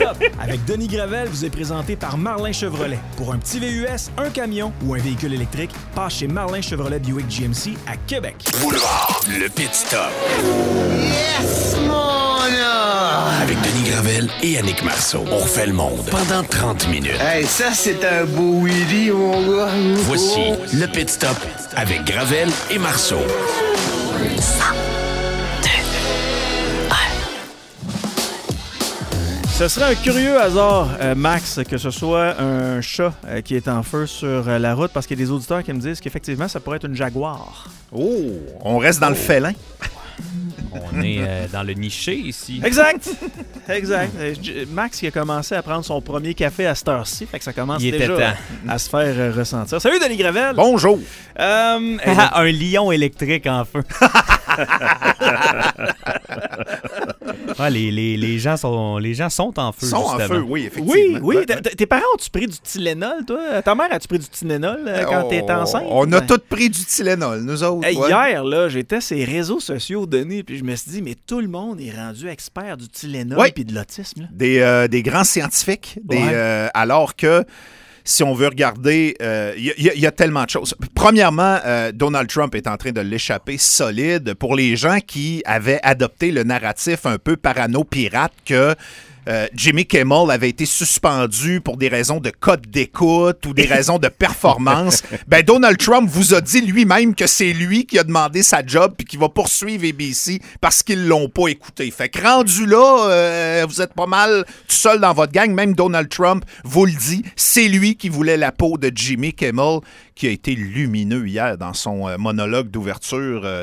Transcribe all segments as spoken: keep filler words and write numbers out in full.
Stop avec Denis Gravel vous est présenté par Marlin Chevrolet. Pour un petit V U S, un camion ou un véhicule électrique, passe chez Marlin Chevrolet Buick G M C à Québec. Boulevard, le Pit Stop. Yes, mon homme! Avec Denis Gravel et Annick Marceau. On refait le monde pendant trente minutes. Hey, ça, c'est un beau Willy, mon gars. Voici le Pit Stop avec Gravel et Marceau. Ce serait un curieux hasard, euh, Max, que ce soit un chat euh, qui est en feu sur euh, la route, parce qu'il y a des auditeurs qui me disent qu'effectivement, ça pourrait être une jaguar. Oh! On reste dans oh. le félin. On est euh, dans le niché ici. Exact! Exact. Euh, Max qui a commencé à prendre son premier café à cette heure-ci, fait que ça commence Il déjà à se faire euh, ressentir. Salut Denis Gravel! Bonjour! Euh, un lion électrique en feu. Ouais, les, les, les, gens sont, les gens sont en feu, sont justement. en feu, oui, effectivement. Oui, oui. Ouais. Tes parents ont-tu pris du Tylenol, toi? Ta mère, as-tu pris du Tylenol euh, quand oh, t'étais enceinte? On a tous pris du Tylenol, nous autres. Hey, ouais. Hier, là, j'étais sur les réseaux sociaux, Denis, puis je me suis dit, mais tout le monde est rendu expert du Tylenol ouais. puis de l'autisme. Là. Des, euh, des grands scientifiques, des, ouais. euh, alors que... Si on veut regarder, il euh, y, y, y a tellement de choses. Premièrement, euh, Donald Trump est en train de l'échapper solide pour les gens qui avaient adopté le narratif un peu parano-pirate que euh, Jimmy Kimmel avait été suspendu pour des raisons de code d'écoute ou des raisons de performance. Ben Donald Trump vous a dit lui-même que c'est lui qui a demandé sa job puis qui va poursuivre A B C parce qu'ils l'ont pas écouté. Fait que rendu là, euh, vous êtes pas mal tout seul dans votre gang. Même Donald Trump vous le dit. C'est lui qui voulait la peau de Jimmy Kimmel, qui a été lumineux hier dans son euh, monologue d'ouverture. Euh,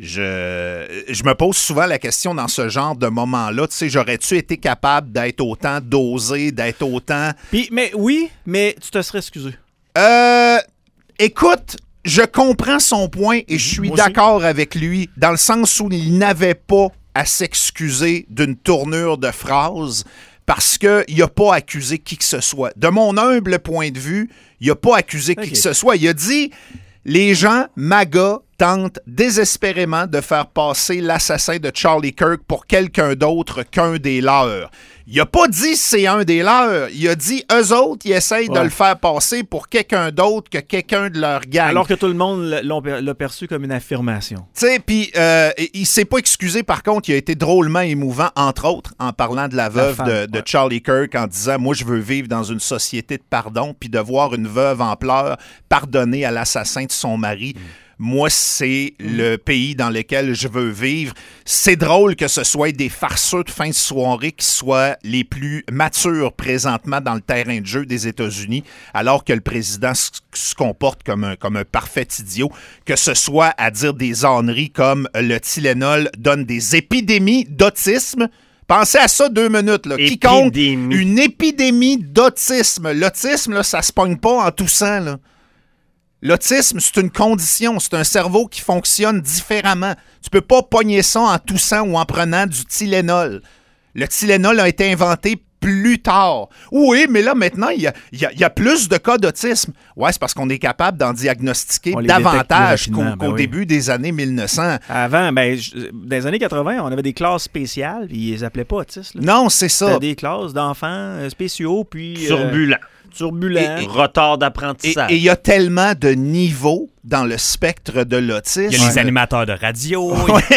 je, je me pose souvent la question dans ce genre de moment-là, tu sais, j'aurais-tu été capable d'être autant dosé, d'être autant... Puis, mais oui, mais tu te serais excusé. Euh, écoute, je comprends son point et je suis Moi d'accord aussi. avec lui, dans le sens où il n'avait pas à s'excuser d'une tournure de phrase parce qu'il n'a pas accusé qui que ce soit. De mon humble point de vue, il n'a pas accusé okay. qui que ce soit. Il a dit, les gens, MAGA, tentent désespérément de faire passer l'assassin de Charlie Kirk pour quelqu'un d'autre qu'un des leurs. Il n'a pas dit c'est un des leurs. Il a dit, eux autres, ils essayent ouais. de le faire passer pour quelqu'un d'autre que quelqu'un de leur gang. Alors que tout le monde l'a perçu comme une affirmation. Tu sais, puis euh, il s'est pas excusé, par contre, il a été drôlement émouvant, entre autres, en parlant de la veuve la femme, de, de ouais. Charlie Kirk, en disant, moi, je veux vivre dans une société de pardon, puis de voir une veuve en pleurs pardonner à l'assassin de son mari. Mm. Moi, c'est mmh. le pays dans lequel je veux vivre. C'est drôle que ce soit des farceurs de fin de soirée qui soient les plus matures présentement dans le terrain de jeu des États-Unis, alors que le président se, se comporte comme un, comme un parfait idiot, que ce soit à dire des âneries comme le Tylenol donne des épidémies d'autisme. Pensez à ça deux minutes. Là. Quiconque une épidémie d'autisme. L'autisme, là, ça se pogne pas en toussant, là. L'autisme, c'est une condition, c'est un cerveau qui fonctionne différemment. Tu peux pas pogner ça en toussant ou en prenant du Tylenol. Le Tylenol a été inventé plus tard. Oui, mais là, maintenant, il y a, y a, y a plus de cas d'autisme. Ouais, c'est parce qu'on est capable d'en diagnostiquer davantage qu'au, ben qu'au oui. début des années mille neuf cents. Avant, ben, dans les années quatre-vingts, on avait des classes spéciales, puis ils les appelaient pas autistes. Là. Non, c'est ça. C'était des classes d'enfants spéciaux, puis... Turbulents. Euh, turbulent. Et, et, retard d'apprentissage. Et il y a tellement de niveaux dans le spectre de l'autisme. Il y a les animateurs de radio.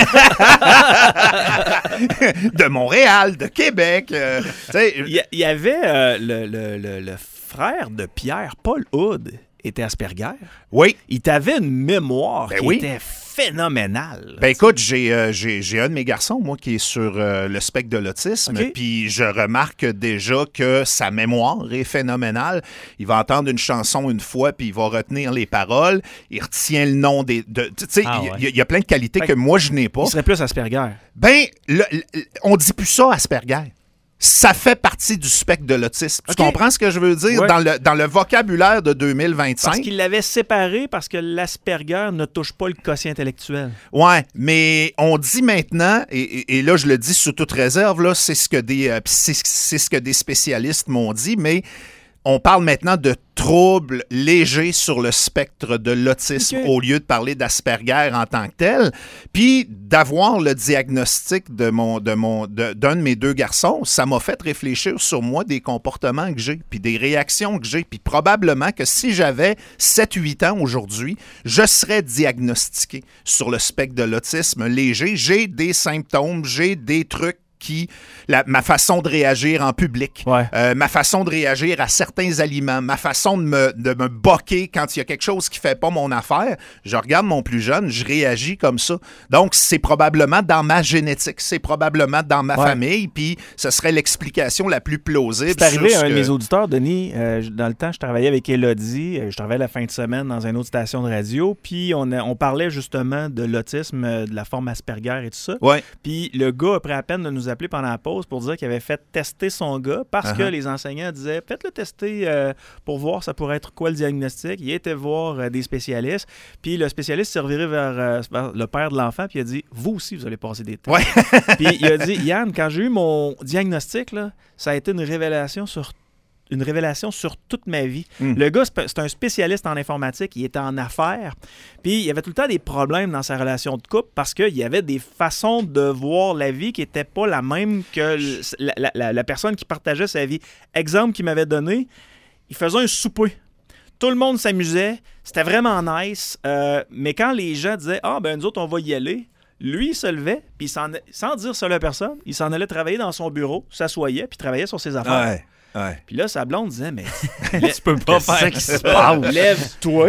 De Montréal, de Québec. Euh, il y, y avait euh, le, le, le, le frère de Pierre, Paul Hood, était Asperger. Oui. Il t'avait une mémoire ben qui oui. était phénoménale. Ben écoute, j'ai, euh, j'ai, j'ai un de mes garçons, moi, qui est sur euh, le spectre de l'autisme, okay. puis je remarque déjà que sa mémoire est phénoménale. Il va entendre une chanson une fois, puis il va retenir les paroles. Il retient le nom des... De, tu sais, ah, il ouais. y, y a plein de qualités fait que moi, je n'ai pas. Il serait plus Asperger. Ben, le, le, on dit plus ça, Asperger. Ça fait partie du spectre de l'autisme. Okay. Tu comprends ce que je veux dire? Ouais. Dans, le, dans le vocabulaire de deux mille vingt-cinq. Parce qu'il l'avait séparé parce que l'Asperger ne touche pas le quotient intellectuel. Ouais, mais on dit maintenant, et, et, et là je le dis sous toute réserve, là, c'est ce que des, euh, c'est, c'est ce que des spécialistes m'ont dit, mais on parle maintenant de troubles légers sur le spectre de l'autisme okay. au lieu de parler d'Asperger en tant que tel. Puis d'avoir le diagnostic de mon, de mon, de, d'un de mes deux garçons, ça m'a fait réfléchir sur moi des comportements que j'ai, puis des réactions que j'ai. Puis probablement que si j'avais sept huit ans aujourd'hui, je serais diagnostiqué sur le spectre de l'autisme léger. J'ai des symptômes, j'ai des trucs qui, la, ma façon de réagir en public, ouais. euh, ma façon de réagir à certains aliments, ma façon de me, de me boquer quand il y a quelque chose qui ne fait pas mon affaire, je regarde mon plus jeune, je réagis comme ça. Donc, c'est probablement dans ma génétique, c'est probablement dans ma ouais. famille, puis ce serait l'explication la plus plausible. C'est arrivé sur à un que... de mes auditeurs, Denis, euh, dans le temps, je travaillais avec Élodie, je travaillais la fin de semaine dans une autre station de radio, puis on, a, on parlait justement de l'autisme, de la forme Asperger et tout ça. Ouais. Puis le gars a pris la peine de nous appeler pendant la pause pour dire qu'il avait fait tester son gars parce uh-huh. que les enseignants disaient « Faites-le tester euh, pour voir ça pourrait être quoi le diagnostic. » Il a été voir euh, des spécialistes. Puis le spécialiste s'est reviré vers, euh, vers le père de l'enfant puis il a dit « Vous aussi, vous allez passer des tests. Ouais. » Puis il a dit « Yann, quand j'ai eu mon diagnostic, là, ça a été une révélation sur une révélation sur toute ma vie. Mm. Le gars, c'est un spécialiste en informatique, il était en affaires, puis il y avait tout le temps des problèmes dans sa relation de couple parce qu'il y avait des façons de voir la vie qui n'étaient pas la même que la, la, la, la personne qui partageait sa vie. Exemple qu'il m'avait donné, il faisait un souper. Tout le monde s'amusait, c'était vraiment nice, euh, mais quand les gens disaient « Ah, ben nous autres, on va y aller », lui, il se levait, puis sans, sans dire ça à la personne, il s'en allait travailler dans son bureau, s'assoyait, puis travaillait sur ses affaires. Ouais. Ouais. Puis là, sa blonde disait, mais tu peux pas faire ça. Lève-toi,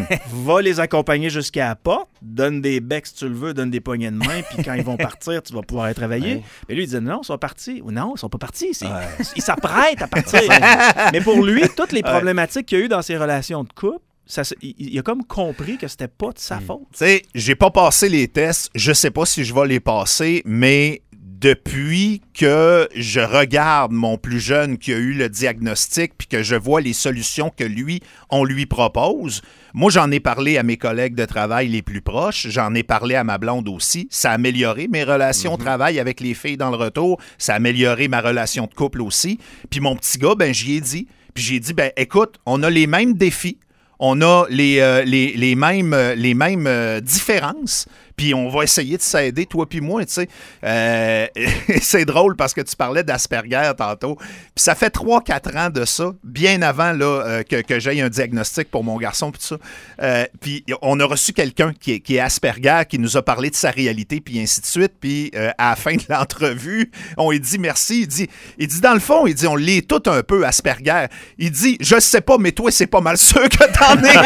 va les accompagner jusqu'à la porte, donne des becs si tu le veux, donne des poignées de main, puis quand ils vont partir, tu vas pouvoir aller travailler. Ouais. Mais lui, il disait, non, ils sont partis. Ou non, ils sont pas partis. C'est... Ouais. Ils s'apprêtent à partir. Mais pour lui, toutes les problématiques qu'il y a eu dans ses relations de couple, Ça, il, il a comme compris que c'était pas de sa faute. Tu sais, j'ai pas passé les tests, je sais pas si je vais les passer, mais depuis que je regarde mon plus jeune qui a eu le diagnostic puis que je vois les solutions que lui, on lui propose, moi, j'en ai parlé à mes collègues de travail les plus proches, j'en ai parlé à ma blonde aussi. Ça a amélioré mes relations mm-hmm. de travail avec les filles dans le retour, ça a amélioré ma relation de couple aussi. Puis mon petit gars, ben j'y ai dit. Puis j'ai dit, ben écoute, on a les mêmes défis, on a les, euh, les, les mêmes, les mêmes euh, différences, puis on va essayer de s'aider, toi puis moi, tu sais. Euh, c'est drôle parce que tu parlais d'Asperger tantôt. Puis ça fait trois quatre ans de ça, bien avant là, euh, que, que j'aie un diagnostic pour mon garçon, puis tout ça. Euh, puis on a reçu quelqu'un qui est, qui est Asperger, qui nous a parlé de sa réalité, puis ainsi de suite. Puis euh, à la fin de l'entrevue, on lui dit merci. Il dit, il dit dans le fond, il dit, on l'est tout un peu Asperger. Il dit, je sais pas, mais toi, c'est pas mal sûr que t'en es.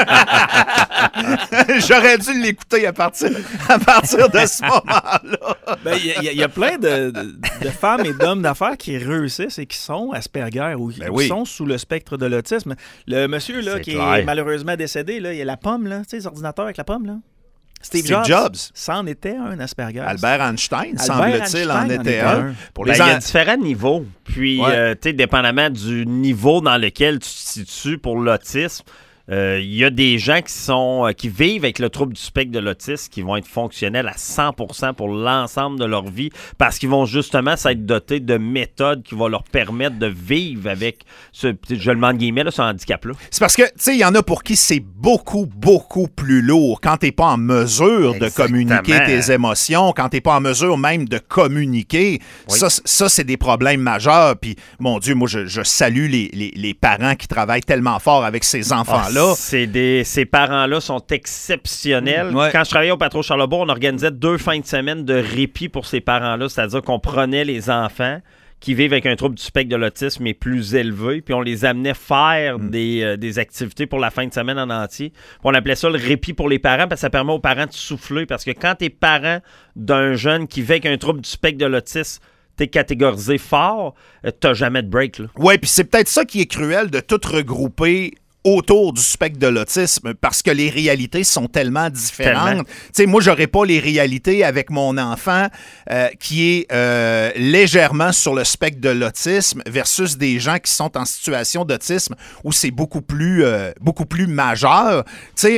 J'aurais dû l'écouter à partir à partir de ce moment-là. Ben, il y, y, y a plein de, de, de femmes et d'hommes d'affaires qui réussissent et qui sont Asperger ou qui ben oui. sont sous le spectre de l'autisme. Le monsieur là, qui clair. est malheureusement décédé, là, il y a la pomme, là, tu sais, les ordinateurs avec la pomme, là. Steve, Steve Jobs. Jobs. C'en était un Asperger. Albert Einstein, semble-t-il, en était un. Pour les ben, en... Il y a différents niveaux. Puis, ouais. euh, tu sais, dépendamment du niveau dans lequel tu te situes pour l'autisme, il euh, y a des gens qui sont euh, qui vivent avec le trouble du spectre de l'autisme qui vont être fonctionnels à cent pour cent pour l'ensemble de leur vie parce qu'ils vont justement s'être dotés de méthodes qui vont leur permettre de vivre avec ce, je le mets en guillemets, là, ce handicap-là. C'est parce que, tu sais, il y en a pour qui c'est beaucoup, beaucoup plus lourd quand t'es pas en mesure Exactement. de communiquer tes émotions, quand t'es pas en mesure même de communiquer. Oui. Ça, ça, c'est des problèmes majeurs. Puis, mon Dieu, moi, je, je salue les, les, les parents qui travaillent tellement fort avec ces enfants-là. Oh, C'est des, ces parents-là sont exceptionnels. Ouais. Quand je travaillais au Patro Charlebourg, on organisait deux fins de semaine de répit pour ces parents-là, c'est-à-dire qu'on prenait les enfants qui vivent avec un trouble du spectre de l'autisme mais plus élevé, puis on les amenait faire mm. des, euh, des activités pour la fin de semaine en entier. Puis on appelait ça le répit pour les parents parce que ça permet aux parents de souffler parce que quand t'es parent d'un jeune qui vit avec un trouble du spectre de l'autisme, t'es catégorisé fort, t'as jamais de break. Oui, puis c'est peut-être ça qui est cruel de tout regrouper autour du spectre de l'autisme parce que les réalités sont tellement différentes. Tu sais, moi, j'aurais pas les réalités avec mon enfant euh, qui est euh, légèrement sur le spectre de l'autisme versus des gens qui sont en situation d'autisme où c'est beaucoup plus, euh, beaucoup plus majeur. Tu sais,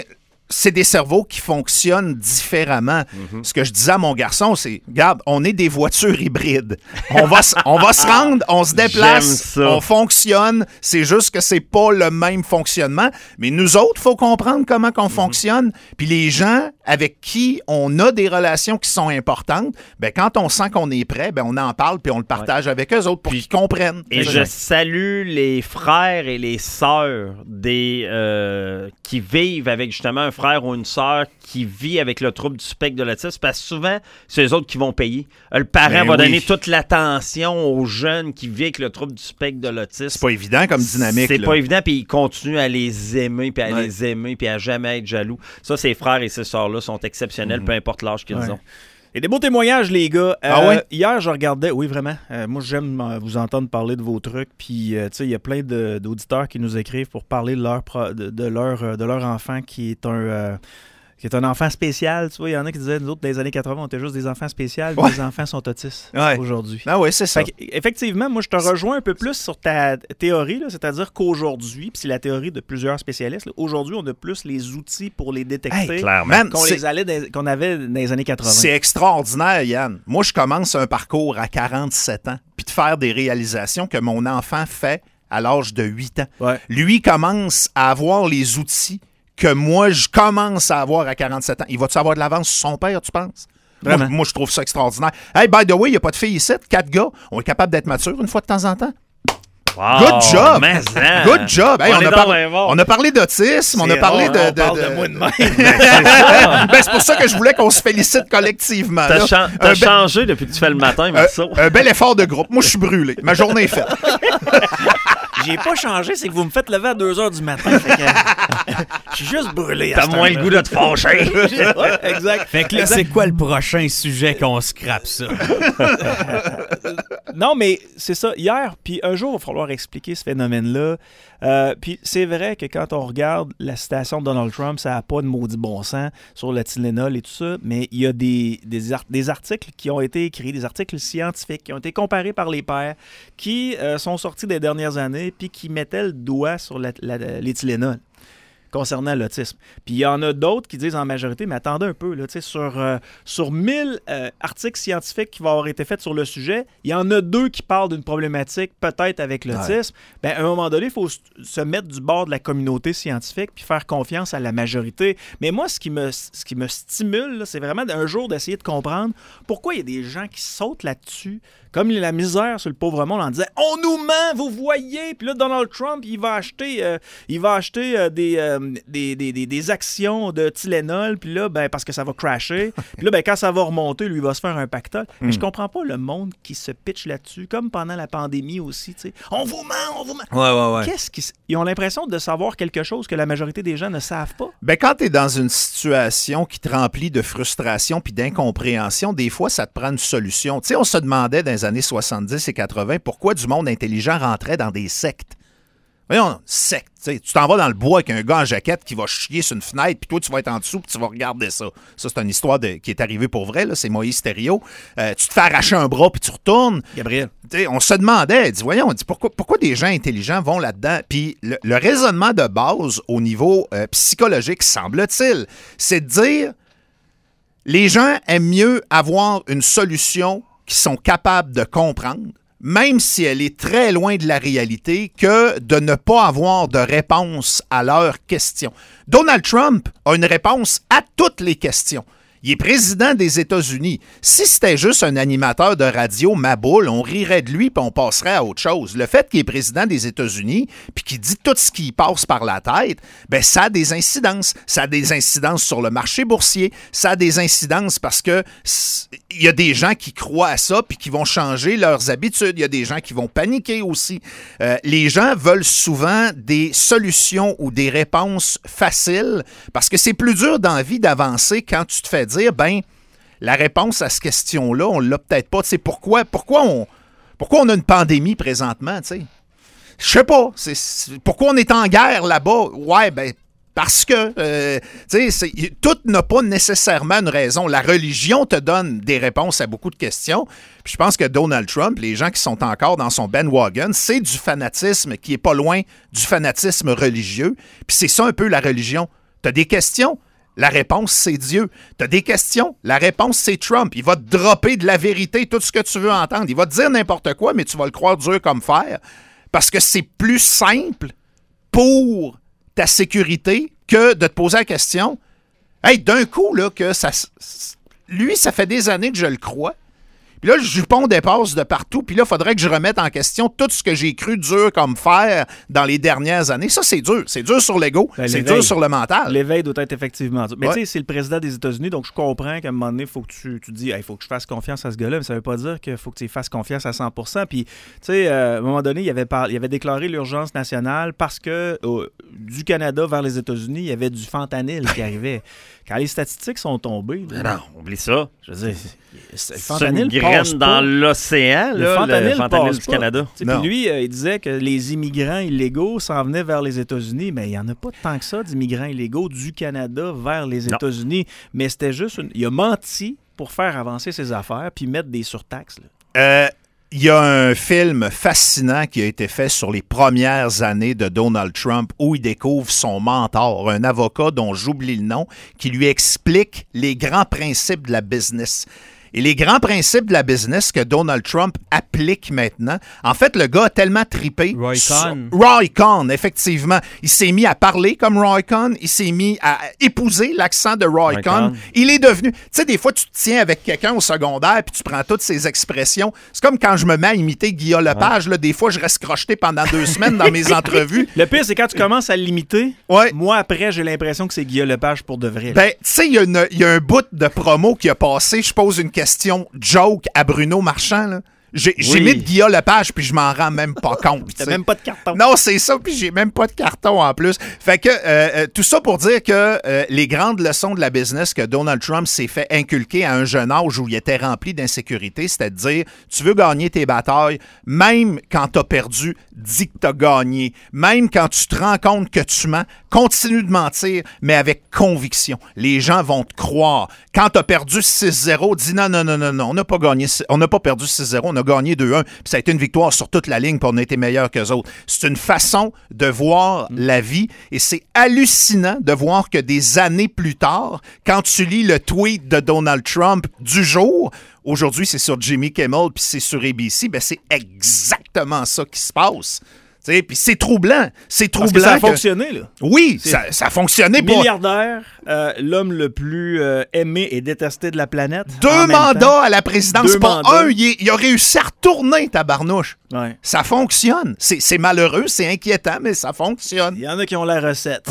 c'est des cerveaux qui fonctionnent différemment. Mm-hmm. Ce que je disais à mon garçon, c'est, regarde, on est des voitures hybrides. On va, on va se rendre, on se déplace, on fonctionne. C'est juste que c'est pas le même fonctionnement. Mais nous autres, il faut comprendre comment qu'on mm-hmm. fonctionne. Puis les gens avec qui on a des relations qui sont importantes, ben quand on sent qu'on est prêt, ben on en parle puis on le partage ouais. avec eux autres pour puis, qu'ils comprennent. Et je salue les frères et les sœurs des euh, qui vivent avec justement un frère ou une sœur qui vit avec le trouble du spectre de l'autisme, parce que souvent, c'est eux autres qui vont payer. Le parent ben va oui. donner toute l'attention aux jeunes qui vivent avec le trouble du spectre de l'autisme. C'est pas évident comme dynamique. C'est là. pas évident, puis ils continuent à les aimer, puis à ouais. les aimer, puis à jamais être jaloux. Ça, ces frères et ces sœurs-là sont exceptionnels, mmh. peu importe l'âge qu'ils ouais. ont. Et des beaux témoignages, les gars. Euh, ah ouais? Hier, je regardais, oui, vraiment. Euh, moi, j'aime euh, vous entendre parler de vos trucs. Puis, euh, tu sais, il y a plein de, d'auditeurs qui nous écrivent pour parler de leur, pro, de, de, leur, euh, de leur enfant qui est un... Euh, qui est un enfant spécial, tu vois, il y en a qui disaient, nous autres, dans les années quatre-vingts, on était juste des enfants spéciaux, ouais. les enfants sont autistes ouais. aujourd'hui. Ah oui, c'est ça. Fait effectivement, moi, je te rejoins un peu plus sur ta théorie, là, c'est-à-dire qu'aujourd'hui, puis c'est la théorie de plusieurs spécialistes, là, aujourd'hui, on a plus les outils pour les détecter hey, clairement. qu'on, les allait dans, qu'on avait dans les années quatre-vingts. C'est extraordinaire, Yann. Moi, je commence un parcours à quarante-sept ans, puis de faire des réalisations que mon enfant fait à l'âge de huit ans. Ouais. Lui commence à avoir les outils que moi, je commence à avoir à quarante-sept ans. Il va-tu avoir de l'avance sur son père, tu penses? Moi, moi, je trouve ça extraordinaire. Hey, by the way, il n'y a pas de filles ici. Quatre gars, on est capable d'être mature une fois de temps en temps. Wow, good job! Man. Good job! Hey, on, on, a par... on a parlé d'autisme, c'est on a parlé rare, de... de, on de, parle de... de moi de même. ben, ben, c'est pour ça que je voulais qu'on se félicite collectivement. T'as, cha- t'as be... changé depuis que tu fais le matin, Marceau. Un, un bel effort de groupe. Moi, je suis brûlé. Ma journée est faite. J'ai pas changé, c'est que vous me faites lever à deux heures du matin. Fait que, je suis juste brûlé. T'as moins le goût de te fâcher. Ouais, exact. Fait que là, exact. C'est quoi le prochain sujet qu'on scrape ça? Non, mais c'est ça. Hier, puis un jour, il va falloir expliquer ce phénomène-là. Euh, puis c'est vrai que quand on regarde la citation de Donald Trump, ça n'a pas de maudit bon sens sur le Tylenol et tout ça, mais il y a des, des, art- des articles qui ont été écrits, des articles scientifiques qui ont été comparés par les pairs, qui euh, sont sortis des dernières années puis qui mettaient le doigt sur la, la, les Tylenol concernant l'autisme. Puis il y en a d'autres qui disent en majorité, mais attendez un peu, là, sur, euh, sur mille euh, articles scientifiques qui vont avoir été faits sur le sujet, il y en a deux qui parlent d'une problématique peut-être avec l'autisme. Ouais. Bien, à un moment donné, il faut se mettre du bord de la communauté scientifique puis faire confiance à la majorité. Mais moi, ce qui me, ce qui me stimule, là, c'est vraiment un jour d'essayer de comprendre pourquoi il y a des gens qui sautent là-dessus, comme la misère sur le pauvre monde en disant « On nous ment, vous voyez! » Puis là, Donald Trump, il va acheter, euh, il va acheter euh, des... Euh, Des, des, des, des actions de Tylenol, puis là, ben, parce que ça va crasher. Puis là, ben, quand ça va remonter, lui, il va se faire un pactole. Mm. Mais je comprends pas le monde qui se pitch là-dessus, comme pendant la pandémie aussi, tu sais. On vous ment, on vous ment. Ouais, ouais, ouais. Qu'est-ce qu'ils... Ils ont l'impression de savoir quelque chose que la majorité des gens ne savent pas. Ben, quand tu es dans une situation qui te remplit de frustration puis d'incompréhension, des fois, ça te prend une solution. Tu sais, on se demandait dans les années soixante-dix et quatre-vingts pourquoi du monde intelligent rentrait dans des sectes. Voyons, secte. T'sais, tu t'en vas dans le bois avec un gars en jaquette qui va chier sur une fenêtre, puis toi, tu vas être en dessous, puis tu vas regarder ça. Ça, c'est une histoire de, qui est arrivée pour vrai, là, c'est Moïse Thériault. Euh, tu te fais arracher un bras, puis tu retournes. Gabriel. T'sais, on se demandait, dit, voyons, on dit, pourquoi, pourquoi des gens intelligents vont là-dedans? Puis le, le raisonnement de base au niveau euh, psychologique, semble-t-il, c'est de dire, les gens aiment mieux avoir une solution qu'ils sont capables de comprendre, même si elle est très loin de la réalité, que de ne pas avoir de réponse à leurs questions. Donald Trump a une réponse à toutes les questions. Il est président des États-Unis. Si c'était juste un animateur de radio maboule, on rirait de lui puis on passerait à autre chose. Le fait qu'il est président des États-Unis puis qu'il dit tout ce qui passe par la tête, ben ça a des incidences. Ça a des incidences sur le marché boursier. Ça a des incidences parce que il y a des gens qui croient à ça puis qui vont changer leurs habitudes. Il y a des gens qui vont paniquer aussi. Euh, les gens veulent souvent des solutions ou des réponses faciles parce que c'est plus dur dans la vie d'avancer quand tu te fais dire, ben, la réponse à cette question-là, on l'a peut-être pas. Tu sais, pourquoi, pourquoi, on, pourquoi on a une pandémie présentement, tu sais? Je sais pas. C'est, c'est, pourquoi on est en guerre là-bas? Ouais, ben, parce que, euh, tu sais, tout n'a pas nécessairement une raison. La religion te donne des réponses à beaucoup de questions. Puis je pense que Donald Trump, les gens qui sont encore dans son bandwagon, c'est du fanatisme qui est pas loin du fanatisme religieux. Puis c'est ça un peu la religion. Tu as des questions? La réponse, c'est Dieu. Tu as des questions? La réponse, c'est Trump. Il va te dropper de la vérité, tout ce que tu veux entendre. Il va te dire n'importe quoi, mais tu vas le croire dur comme fer. Parce que c'est plus simple pour ta sécurité que de te poser la question. Hey, d'un coup, là, que ça. Lui, ça fait des années que je le crois. Puis là, le jupon dépasse de partout. Puis là, il faudrait que je remette en question tout ce que j'ai cru dur comme fer dans les dernières années. Ça, c'est dur. C'est dur sur l'ego. Ben, c'est dur sur le mental. L'éveil doit être effectivement dur. Mais ouais. Tu sais, c'est le président des États-Unis, donc je comprends qu'à un moment donné, il faut que tu, tu dis, il hey, faut que je fasse confiance à ce gars-là. Mais ça ne veut pas dire qu'il faut que tu fasses confiance à cent pour cent. Puis, tu sais, euh, à un moment donné, il avait, par... il avait déclaré l'urgence nationale parce que euh, du Canada vers les États-Unis, il y avait du fentanyl qui arrivait. Quand les statistiques sont tombées... Là, non, oublie ça. Je veux dire... C'est le fentanyl une graine dans l'océan, le fentanyl, le fentanyl du Canada. Puis lui, euh, il disait que les immigrants illégaux s'en venaient vers les États-Unis, mais il n'y en a pas tant que ça d'immigrants illégaux du Canada vers les non. États-Unis. Mais c'était juste... Une... Il a menti pour faire avancer ses affaires puis mettre des surtaxes. Là. Euh... Il y a un film fascinant qui a été fait sur les premières années de Donald Trump où il découvre son mentor, un avocat dont j'oublie le nom, qui lui explique les grands principes de la business. Et les grands principes de la business que Donald Trump applique maintenant, en fait, le gars a tellement trippé. Roy Cohn. Roy Cohn, effectivement. Il s'est mis à parler comme Roy Cohn. Il s'est mis à épouser l'accent de Roy, Roy Cohn. Cohn. Il est devenu... Tu sais, des fois, tu te tiens avec quelqu'un au secondaire puis tu prends toutes ses expressions. C'est comme quand je me mets à imiter Guillaume Lepage. Ouais. Là, des fois, je reste crocheté pendant deux semaines dans mes entrevues. Le pire, c'est quand tu commences à l'imiter. Ouais. Moi, après, j'ai l'impression que c'est Guillaume Lepage pour de vrai. Ben, tu sais, il y, y a un bout de promo qui a passé. Je pose une question joke à Bruno Marchand, là. J'ai, oui. j'ai mis de Guillaume Lepage, puis je m'en rends même pas compte. T'as même pas de carton. Non, c'est ça, puis j'ai même pas de carton en plus. Fait que, euh, tout ça pour dire que euh, les grandes leçons de la business que Donald Trump s'est fait inculquer à un jeune âge où il était rempli d'insécurité, c'est-à-dire, tu veux gagner tes batailles, même quand t'as perdu, dis que t'as gagné. Même quand tu te rends compte que tu mens, continue de mentir, mais avec conviction. Les gens vont te croire. Quand t'as perdu six zéro, dis non, non, non, non, non, on n'a pas gagné, on n'a pas perdu six zéro, on a gagné deux un, puis ça a été une victoire sur toute la ligne, puis on a été meilleurs qu'eux autres. C'est une façon de voir mm. la vie, et c'est hallucinant de voir que des années plus tard, quand tu lis le tweet de Donald Trump du jour, aujourd'hui c'est sur Jimmy Kimmel, puis c'est sur A B C, ben c'est exactement ça qui se passe. Puis c'est troublant. C'est troublant. Parce que ça a que... fonctionné, là. Oui, ça, ça a fonctionné pour... Milliardaire, euh, l'homme le plus euh, aimé et détesté de la planète. Deux mandats à la présidence. Deux pas mandats. un, il, il a réussi à retourner, tabarnouche. Ouais. Ça fonctionne. C'est, c'est malheureux, c'est inquiétant, mais ça fonctionne. Il y en a qui ont la recette.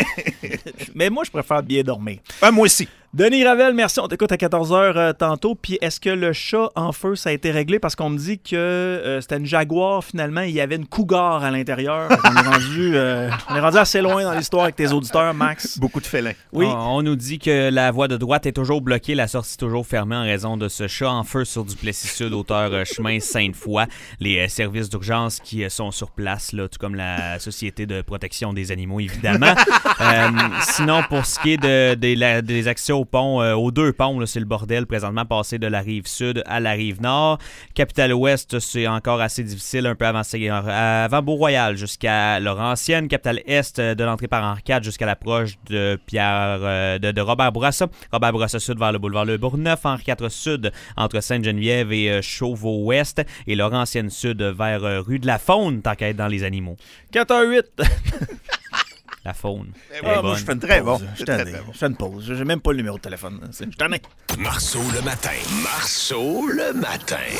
Mais moi, je préfère bien dormir. Ah, moi aussi. Denis Ravel, merci. On t'écoute à quatorze heures euh, tantôt. Puis est-ce que le chat en feu, ça a été réglé? Parce qu'on me dit que euh, c'était une Jaguar, finalement. Il y avait une Cougar à l'intérieur. On est, rendu, euh, on est rendu assez loin dans l'histoire avec tes auditeurs, Max. Beaucoup de félins. Oui. On, on nous dit que la voie de droite est toujours bloquée, la sortie toujours fermée en raison de ce chat en feu sur Duplessis-Sud, hauteur euh, chemin Sainte-Foy. Les euh, services d'urgence qui euh, sont sur place, là, tout comme la Société de protection des animaux, évidemment. euh, sinon, pour ce qui est de, de la, des actions au pont, euh, aux deux ponts, là, c'est le bordel présentement, passer de la rive sud à la rive nord. Capitale-Ouest, c'est encore assez difficile, un peu avancé avant Beau-Royal jusqu'à Laurentienne. Capitale-Est, de l'entrée par Henri quatre jusqu'à l'approche de Pierre euh, de, de Robert Bourassa. Robert Bourassa Sud vers le boulevard Le Bourgneuf. Henri quatre Sud entre Sainte-Geneviève et euh, Chauveau-Ouest. Et Laurentienne Sud vers euh, rue de la Faune, tant qu'à être dans les animaux. quatre un huit La faune. Ah, moi, je fais une très bon. Je fais une pause. J'ai même pas le numéro de téléphone. Je t'en ai. Marceau le matin. Marceau le matin.